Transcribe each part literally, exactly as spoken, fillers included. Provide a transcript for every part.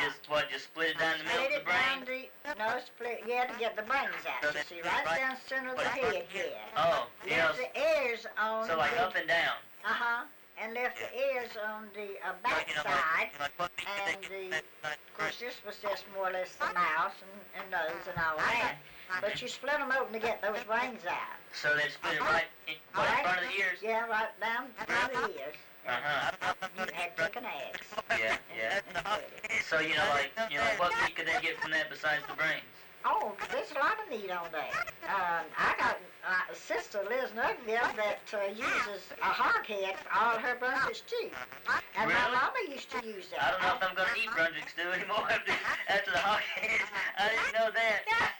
just, what, just split it down the middle Split of the it down brain? the, no, split, you had to get the brains out. You see, right down the center of the head here. Oh, you know, Left the ears on so like the, up and down. uh-huh, and left the ears on the uh, back side, and the, of course this was just more or less the mouth and, and nose and all that. But you split them open to get those brains out. So they split it right in, right in front of the ears? Yeah, right down by the ears. Uh-huh. You had to take an axe. Yeah, yeah. And, and split it. So, you know, like, you know, what meat could they get from that besides the brains? Oh, there's a lot of meat on there. Um, I got uh, a sister lives in Oakville that uh, uses a hog head for all her Brunswick stew. And Really? my mama used to use that. I don't know if I'm going to eat Brunswick stew anymore after, after the hog heads. I didn't know that.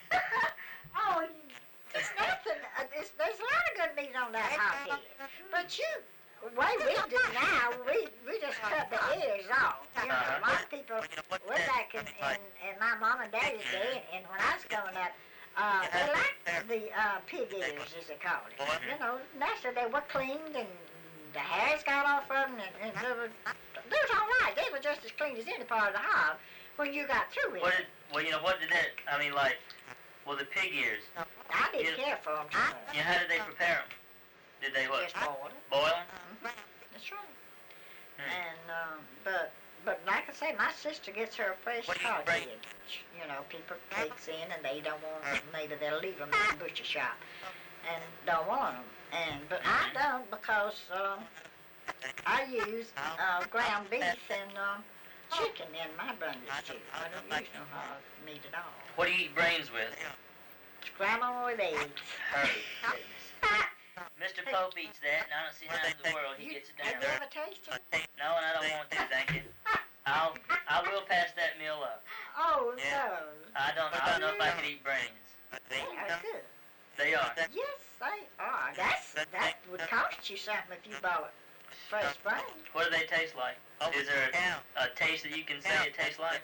Oh, it's nothing. Uh, it's, there's a lot of good meat on that hog head. But you, the way we do now, we, we just cut the ears off. You know, a lot of people, way back in, in, in my mom and daddy's day, and, and when I was growing up, uh, they liked the uh, pig ears, as they call it. You know, naturally they were cleaned, and the hairs got off of them, and, and they, were, they was all right. They were just as clean as any part of the hog when you got through with What it. did, well, you know, what did that, I mean, like, well, the pig ears, I didn't you- care for them too much. you know, how did they prepare them? Did they, what, Just boiled it. boil them? Mhm. That's right. Hmm. And, um, but, but like I say, my sister gets her fresh What do you hog bring? head. You know, people takes in and they don't want them, maybe they'll leave them in the butcher shop and don't want them. And, but I don't because, um, I use, uh, ground beef and, um, chicken in my Brunswick stew. I don't use no hog meat at all. What do you eat brains with? Scramble with eggs. Hurry, goodness. Mister Pope eats that, and I don't see how in the world he You, gets it have down. you ever tasted it? No, and I don't want to, thank you. I'll, I will pass that meal up. Oh, Yeah. no. I don't, I don't know if I could eat brains. They are good. They are. Yes, they are. That's, that would cost you something if you bought fresh brains. What do they taste like? Is there a, a taste that you can say it tastes like?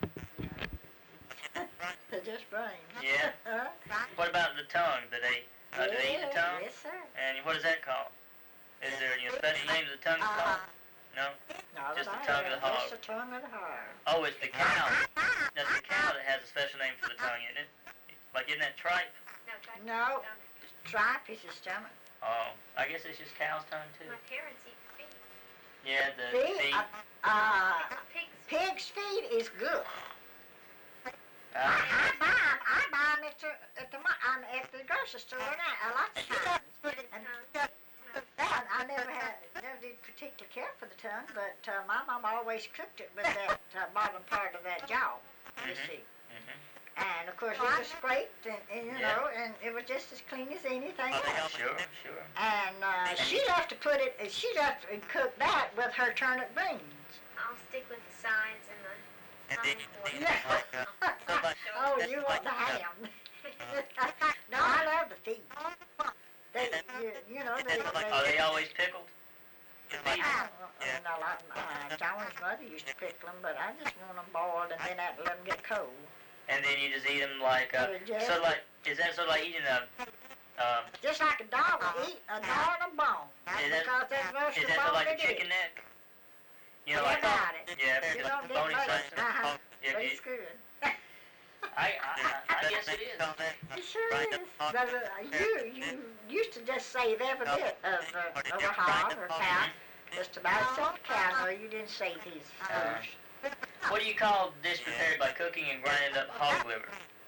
They're just brains. Yeah. Huh? What about the tongue? Do they, uh, do they eat the Yeah, tongue? Yes, sir. And what is that called? Is there any special name the tongue is called? No? No, Just that the tongue of I- the hog. Just the tongue of the hog. Oh, it's the cow. That's the cow that has a special name for the tongue, isn't it? Like, isn't that tripe? No, tripe is his stomach. Oh, I guess it's just cow's tongue, too. My parents eat feet. Yeah, the Feet, feet. uh, uh, Pigs. pig's feet is good. I, Uh, I buy 'em. I buy 'em at the, at the, mar- um, at the grocery store now, a lot of times. And I, I never had, never did particularly care for the tongue, but uh, my mom always cooked it with that uh, bottom part of that jaw, you Mhm. see. mhm. And of course it was scraped, and, and you Yeah. know, and it was just as clean as anything else. Sure, sure. And uh, she left to put it, she left to cook that with her turnip beans. I'll stick with the sides and the hind quarters. Yeah. Oh, you want the ham? No, I love the feet. They, you, you know, they. they Are they always pickled? The feet? Uh, uh, no, like, uh, John's mother used to pickle them, but I just want them boiled and then I'd let them get cold. And then you just eat them like, uh, Yeah, yeah. so like, is that sort of like eating a, um, Just like a dog would eat a dog and a bone. Is that- Because that's most is of the that sort of bone like a it is. chicken neck? You know, Yeah, like, about it. yeah, You just don't get bony much. side. Uh-huh. Yeah, But you- it's good. I, I, I guess it is. It sure is. But, uh, you, you used to just save every bit of, uh, of a hog or cow. Just about except the cow, no, you didn't save these Uh, others. What do you call dish prepared by cooking and grinding up hog liver?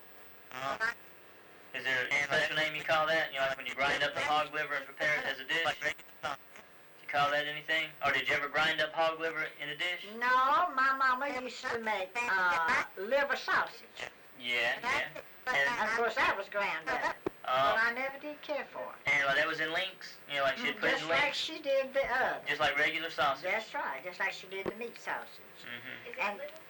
Is there a special name you call that? You know, like when you grind up the hog liver and prepare it as a dish? Do you call that anything? Or did you ever grind up hog liver in a dish? No, my mama used to make uh, liver sausage. Yeah, yeah. And And, of course that was ground up. But uh, I never did care for it. and like that was in links? You know, like she'd put it Just in like links? she did the other. Just like regular sausage? That's right, just like she did the meat sausage. Mm-hmm. Is it And- little?